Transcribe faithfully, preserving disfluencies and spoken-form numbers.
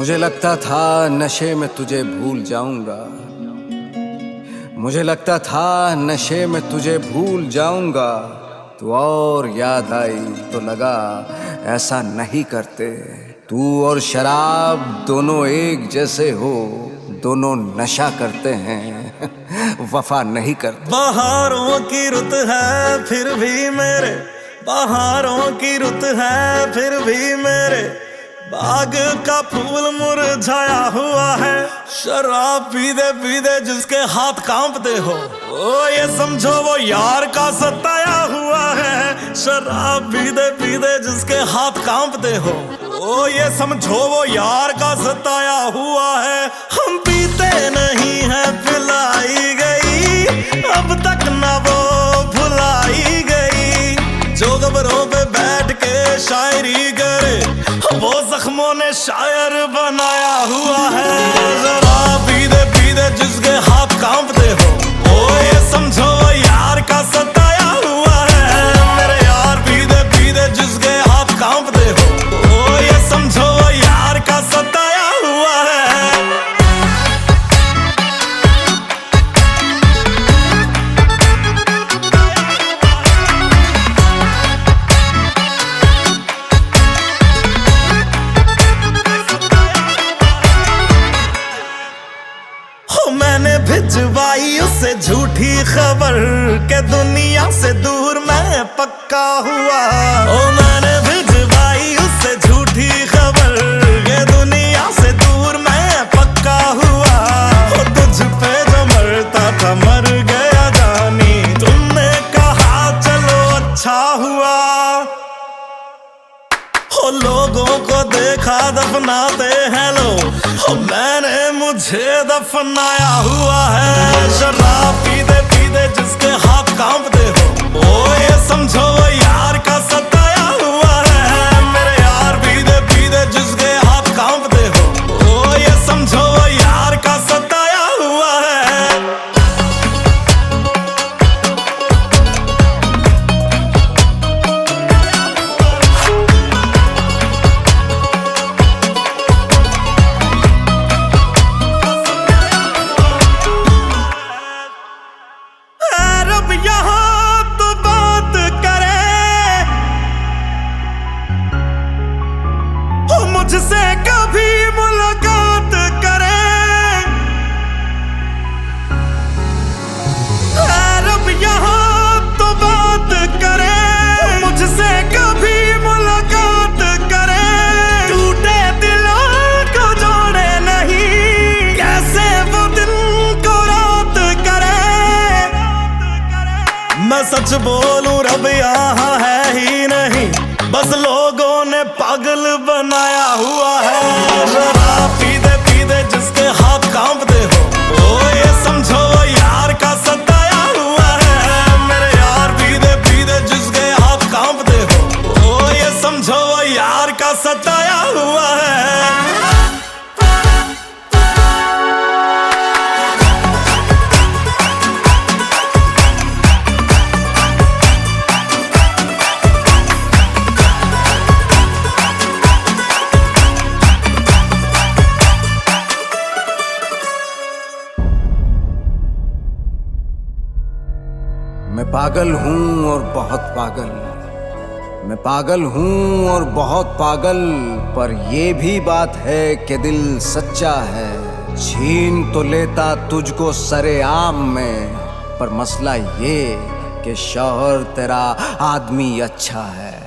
मुझे लगता था नशे में तुझे भूल जाऊंगा, मुझे लगता था नशे में तुझे भूल जाऊंगा। तू और याद आई तो लगा ऐसा नहीं करते। तू और शराब दोनों एक जैसे हो, दोनों नशा करते हैं वफा नहीं करते। बहारों की रुत है फिर भी मेरे, बहारों की रुत है फिर भी मेरे बाग का फूल मुरझाया हुआ है। शराब पीते पीते जिसके हाथ कांपते हो, ओ ये समझो वो यार का सताया हुआ है। शराब पीते पीते जिसके हाथ कांपते हो, ओ ये समझो वो यार का सताया हुआ है। हम पीते नहीं है पिलाई गई, अब तक ना वो भुलाई गई। जो कब्रों पे बैठ के शायरी करे, वो जख्मों ने शायर बनाया हुआ है। शराब पीते पीते जिसके हाथ कांपते हो, ओ ये समझो यार का सताया हुआ है। मेरे यार पीते पीते जिसके हाथ कांपते हो, ओ ये समझो यार का सताया हुआ है। मैंने भिजवाई उससे झूठी खबर के दुनिया से दूर मैं पक्का हुआ। ओ मैंने भिजवाई उससे झूठी खबर के दुनिया से दूर मैं पक्का हुआ। ओ तुझ पे जो मरता था मर गया जानी, तुमने कहा चलो अच्छा हुआ। ओ लोगों को देखा दफनाते हैं लोग, ओ मैंने मुझे दफनाया हुआ है। शराब पीते पीते जिसके हाथ कांपते हो, ओ ये समझो यार का सताया हुआ है। मेरे यार पीते पीते जिसके हाथ कांपते हो, ओ ये समझो यार का सताया हुआ है। मुझसे कभी मुलाकात करे, रब यहाँ तो बात करे। मुझसे कभी मुलाकात करे, टूटे दिलों को जोड़े नहीं, कैसे वो दिन को रात करे। मैं सच बोलूं रब यहाँ है ही नहीं, बस लोगों ने पागल बनाया हुआ है। शराब पीते पीते जिसके हाथ कांपते हो, ओ ये समझो यार का सताया हुआ है। मेरे यार पीते पीते जिसके हाथ कांपते हो, ओ ये समझो यार का सताया हुआ है। मैं पागल हूँ और बहुत पागल, मैं पागल हूँ और बहुत पागल, पर ये भी बात है कि दिल सच्चा है। छीन तो लेता तुझको सरेआम में, पर मसला ये कि शौहर तेरा आदमी अच्छा है।